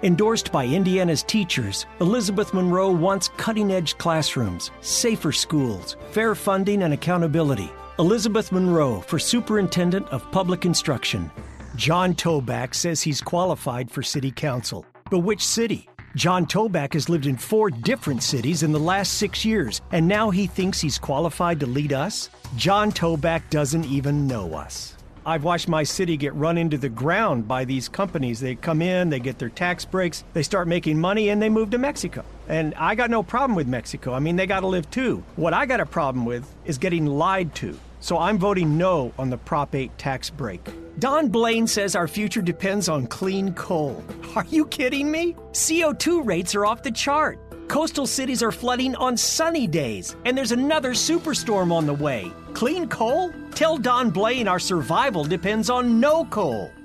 Endorsed by Indiana's teachers, Elizabeth Monroe wants cutting-edge classrooms, safer schools, fair funding, and accountability. Elizabeth Monroe for Superintendent of Public Instruction. John Toback says he's qualified for City Council. But which city? John Toback has lived in 4 different cities in the last 6 years, and now he thinks he's qualified to lead us? John Toback doesn't even know us. I've watched my city get run into the ground by these companies. They come in, they get their tax breaks, they start making money, and they move to Mexico. And I got no problem with Mexico. I mean, they got to live too. What I got a problem with is getting lied to. So I'm voting no on the Prop 8 tax break. Don Blaine says our future depends on clean coal. Are you kidding me? CO2 rates are off the chart. Coastal cities are flooding on sunny days, and there's another superstorm on the way. Clean coal? Tell Don Blaine our survival depends on no coal.